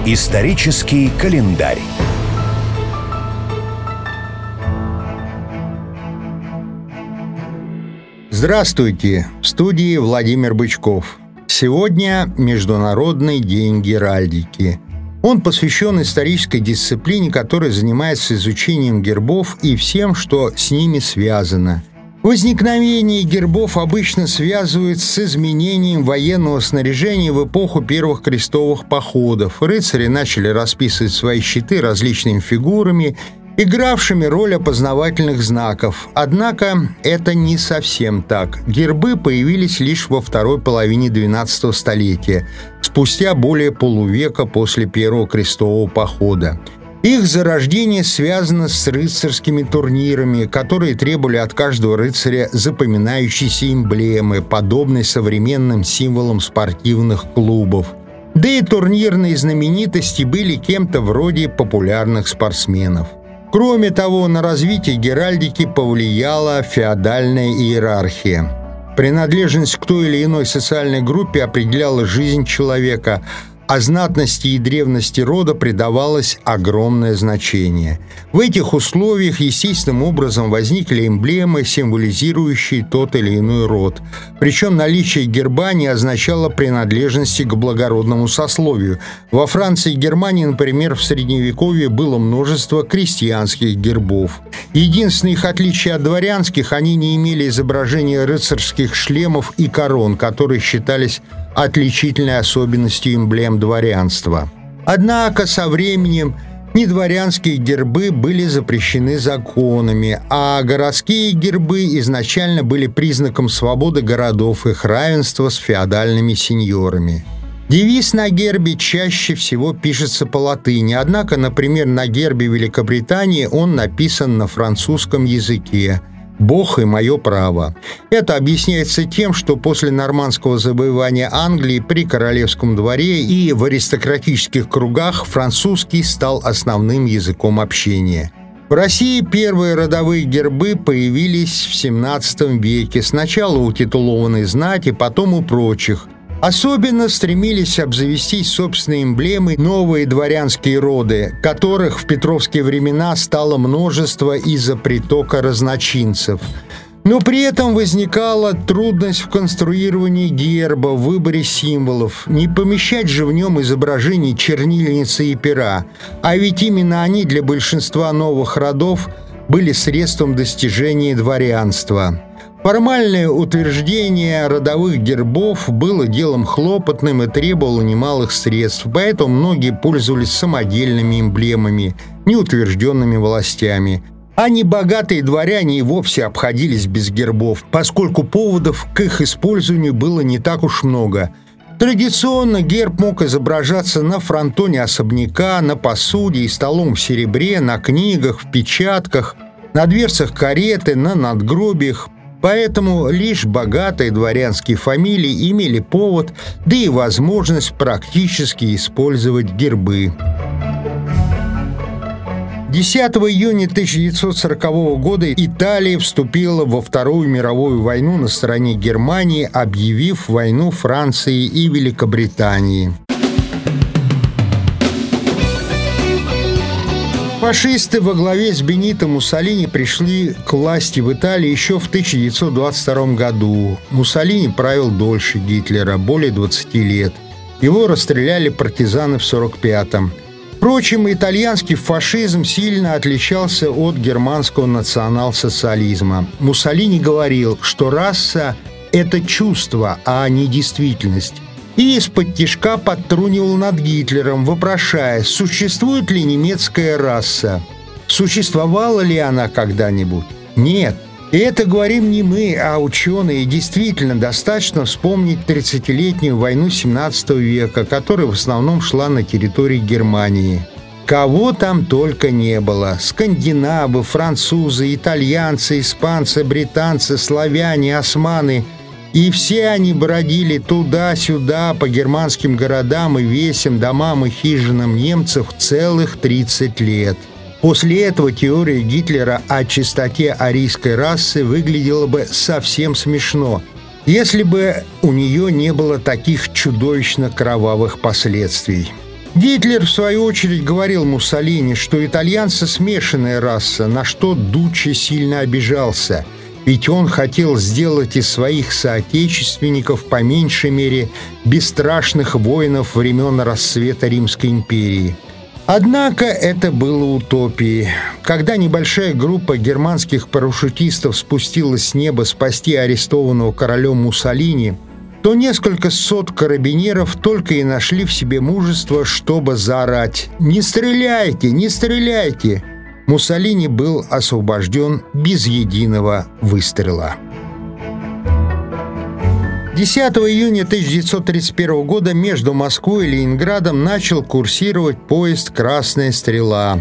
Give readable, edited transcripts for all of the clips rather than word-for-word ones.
Исторический календарь. Здравствуйте! В студии Владимир Бычков. Сегодня Международный день геральдики. Он посвящен исторической дисциплине, которая занимается изучением гербов и всем, что с ними связано. Возникновение гербов обычно связывают с изменением военного снаряжения в эпоху первых крестовых походов. Рыцари начали расписывать свои щиты различными фигурами, игравшими роль опознавательных знаков. Однако это не совсем так. Гербы появились лишь во второй половине XII столетия, спустя более полувека после первого крестового похода. Их зарождение связано с рыцарскими турнирами, которые требовали от каждого рыцаря запоминающейся эмблемы, подобной современным символам спортивных клубов. Да и турнирные знаменитости были кем-то вроде популярных спортсменов. Кроме того, на развитие геральдики повлияла феодальная иерархия. Принадлежность к той или иной социальной группе определяла жизнь человека, а знатности и древности рода придавалось огромное значение. В этих условиях естественным образом возникли эмблемы, символизирующие тот или иной род. Причем наличие герба не означало принадлежности к благородному сословию. Во Франции и Германии, например, в Средневековье было множество крестьянских гербов. Единственное их отличие от дворянских – они не имели изображения рыцарских шлемов и корон, которые считались отличительной особенностью эмблем дворянства. Однако со временем недворянские гербы были запрещены законами, а городские гербы изначально были признаком свободы городов, их равенства с феодальными сеньорами. Девиз на гербе чаще всего пишется по латыни, однако, например, на гербе Великобритании он написан на французском языке «Бог и мое право». Это объясняется тем, что после нормандского завоевания Англии при королевском дворе и в аристократических кругах французский стал основным языком общения. В России первые родовые гербы появились в XVII веке, сначала у титулованной знати, потом у прочих. Особенно стремились обзавестись собственной эмблемой новые дворянские роды, которых в петровские времена стало множество из-за притока разночинцев. Но при этом возникала трудность в конструировании герба, в выборе символов. Не помещать же в нем изображений чернильницы и пера, а ведь именно они для большинства новых родов были средством достижения дворянства. Формальное утверждение родовых гербов было делом хлопотным и требовало немалых средств, поэтому многие пользовались самодельными эмблемами, неутвержденными властями. А небогатые дворяне и вовсе обходились без гербов, поскольку поводов к их использованию было не так уж много. Традиционно герб мог изображаться на фронтоне особняка, на посуде и столом в серебре, на книгах, в печатках, на дверцах кареты, на надгробиях. Поэтому лишь богатые дворянские фамилии имели повод, да и возможность практически использовать гербы. 10 июня 1940 года Италия вступила во Вторую мировую войну на стороне Германии, объявив войну Франции и Великобритании. Фашисты во главе с Бенито Муссолини пришли к власти в Италии еще в 1922 году. Муссолини правил дольше Гитлера, более 20 лет. Его расстреляли партизаны в 1945-м. Впрочем, итальянский фашизм сильно отличался от германского национал-социализма. Муссолини говорил, что раса – это чувство, а не действительность. И из-под тишка подтрунивал над Гитлером, вопрошая, существует ли немецкая раса. Существовала ли она когда-нибудь? Нет. И это говорим не мы, а ученые. Действительно, достаточно вспомнить 30-летнюю войну XVII века, которая в основном шла на территории Германии. Кого там только не было. Скандинавы, французы, итальянцы, испанцы, британцы, славяне, османы. И все они бродили туда-сюда по германским городам и весям, домам и хижинам немцев целых 30 лет. После этого теория Гитлера о чистоте арийской расы выглядела бы совсем смешно, если бы у нее не было таких чудовищно кровавых последствий. Гитлер, в свою очередь, говорил Муссолини, что итальянцы смешанная раса, на что Дуччи сильно обижался, ведь он хотел сделать из своих соотечественников, по меньшей мере, бесстрашных воинов времен расцвета Римской империи. Однако это было утопией. Когда небольшая группа германских парашютистов спустилась с неба спасти арестованного королем Муссолини, то несколько сот карабинеров только и нашли в себе мужество, чтобы заорать: «Не стреляйте! Не стреляйте!» Муссолини был освобожден без единого выстрела. 10 июня 1931 года между Москвой и Ленинградом начал курсировать поезд «Красная стрела».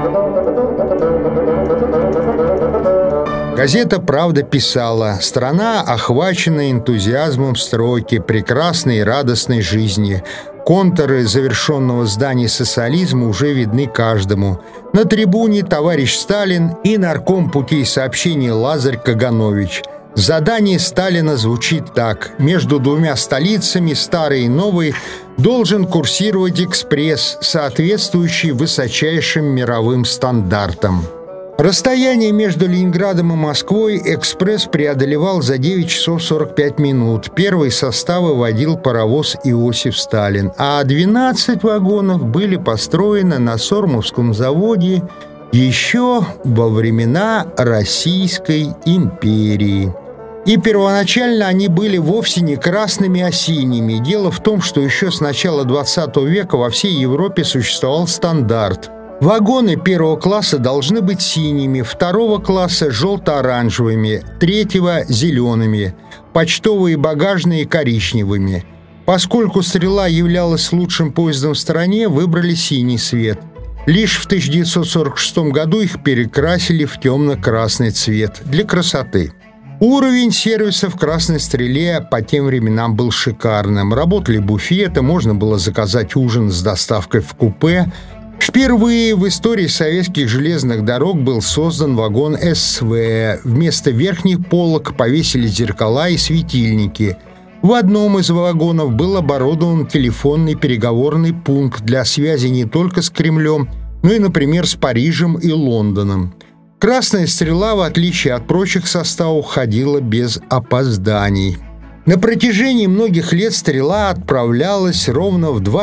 Газета «Правда» писала: «Страна охвачена энтузиазмом стройки, прекрасной и радостной жизни. Контуры завершенного здания социализма уже видны каждому. На трибуне товарищ Сталин и нарком путей сообщения Лазарь Каганович. Задание Сталина звучит так: между двумя столицами, старой и новой, должен курсировать экспресс, соответствующий высочайшим мировым стандартам». Расстояние между Ленинградом и Москвой экспресс преодолевал за 9 часов 45 минут. Первые составы водил паровоз Иосиф Сталин, а 12 вагонов были построены на Сормовском заводе еще во времена Российской империи. И первоначально они были вовсе не красными, а синими. Дело в том, что еще с начала XX века во всей Европе существовал стандарт. Вагоны первого класса должны быть синими, второго класса – желто-оранжевыми, третьего – зелеными, почтовые и багажные – коричневыми. Поскольку «Стрела» являлась лучшим поездом в стране, выбрали синий цвет. Лишь в 1946 году их перекрасили в темно-красный цвет для красоты. Уровень сервиса в «Красной стреле» по тем временам был шикарным. Работали буфеты, можно было заказать ужин с доставкой в купе. Впервые в истории советских железных дорог был создан вагон СВ. Вместо верхних полок повесили зеркала и светильники. В одном из вагонов был оборудован телефонный переговорный пункт для связи не только с Кремлем, но и, например, с Парижем и Лондоном. «Красная стрела», в отличие от прочих составов, ходила без опозданий. На протяжении многих лет «Стрела» отправлялась ровно в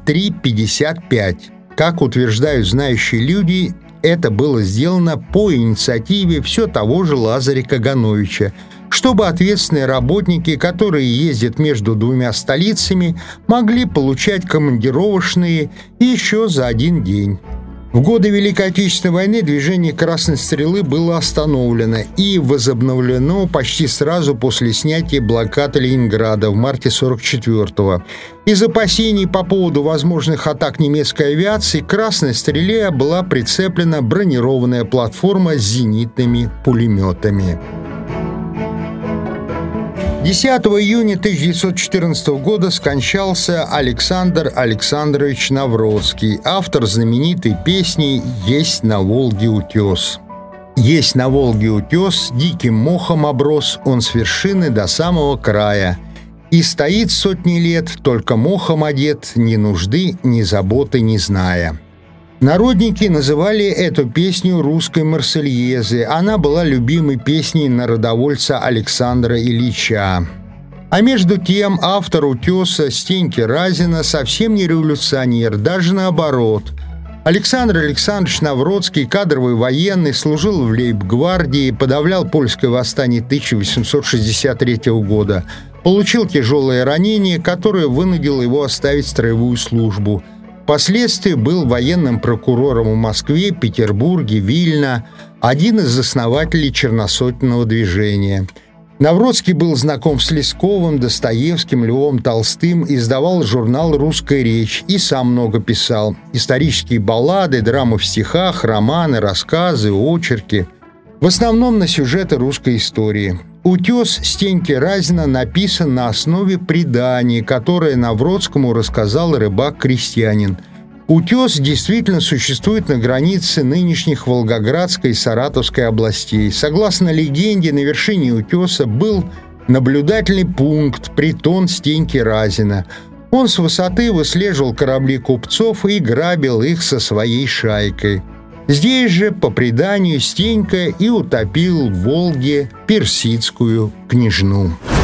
23:55. Как утверждают знающие люди, это было сделано по инициативе все того же Лазаря Кагановича, чтобы ответственные работники, которые ездят между двумя столицами, могли получать командировочные еще за один день. В годы Великой Отечественной войны движение «Красной стрелы» было остановлено и возобновлено почти сразу после снятия блокады Ленинграда в марте 1944-го. Из опасений по поводу возможных атак немецкой авиации к «Красной стреле» была прицеплена бронированная платформа с зенитными пулеметами. 10 июня 1914 года скончался Александр Александрович Навродский, автор знаменитой песни «Есть на Волге утес». «Есть на Волге утес, диким мохом оброс, он с вершины до самого края. И стоит сотни лет, только мохом одет, ни нужды, ни заботы не зная». Народники называли эту песню русской Марсельезы. Она была любимой песней народовольца Александра Ильича. А между тем автор «Утеса» Стеньки Разина совсем не революционер, даже наоборот. Александр Александрович Навродский, кадровый военный, служил в лейб-гвардии, подавлял польское восстание 1863 года, получил тяжелое ранение, которое вынудило его оставить строевую службу. Впоследствии был военным прокурором в Москве, Петербурге, Вильно, один из основателей черносотенного движения. Навродский был знаком с Лесковым, Достоевским, Львом Толстым, издавал журнал «Русская речь» и сам много писал. Исторические баллады, драмы в стихах, романы, рассказы, очерки. В основном на сюжеты русской истории. «Утес» Стеньки Разина написан на основе предания, которое Навродскому рассказал рыбак-крестьянин. «Утес» действительно существует на границе нынешних Волгоградской и Саратовской областей. Согласно легенде, на вершине «Утеса» был наблюдательный пункт, притон Стеньки Разина. Он с высоты выслеживал корабли купцов и грабил их со своей шайкой. Здесь же, по преданию, Стенька и утопил в Волге персидскую княжну.